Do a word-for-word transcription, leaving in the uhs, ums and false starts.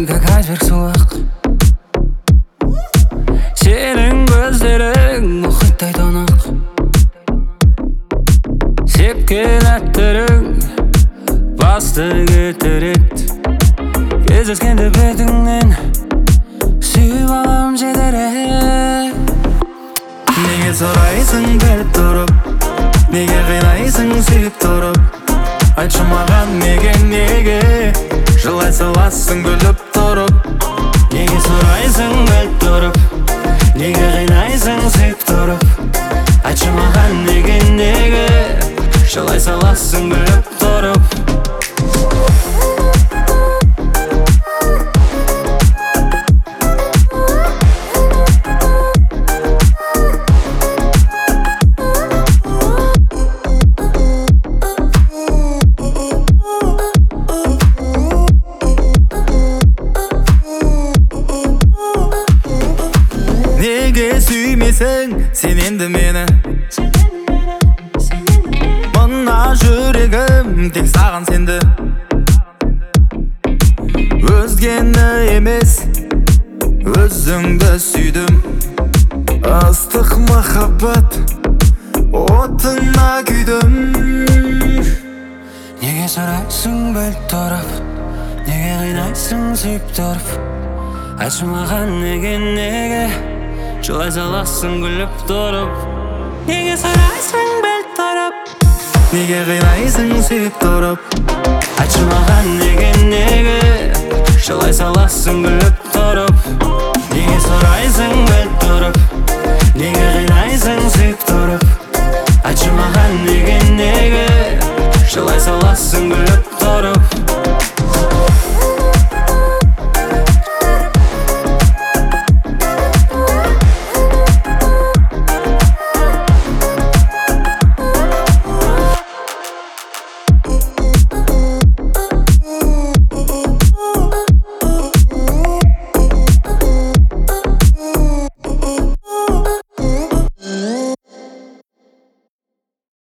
как айсберг суық. Сенің көздерің мұхиттай тұнық. Сепкен әттерің басты кетірет. Кездескенде бетіңнен сүйіп алам жетерек. Неге сұрайсың біліп тұрып, неге қинайсың сүйіп тұрып? Айтшы маған неге, неге жылай саласың күліп тұрып? Неге сұрайсың біліп тұрып, неге қинайсың сүйіп тұрып? Айтшы маған неге, неге жылай саласың күліп тұрып? Неге сүймесің сен енді мені? Мына жүрегім тек саған сенді. Өзгені емес, өзіңді сүйдім. Ыстық махаббат отына күйдім. Неге сұрайсың біліп тұрып, неге қинайсың сүйіп тұрып? Айтшы маған неге, неге жылай саласың күліп тұрып? Неге сұрайсың біліп тұрып, неге қинайсың сүйіп тұрып? айтшы маған неге, неге жылай саласың күліп тұрып? Неге сұрайсың біліп тұрып, неге қинайсың сүйіп тұрып? Айтшы маған неге, неге жылай саласың күліп тұрып?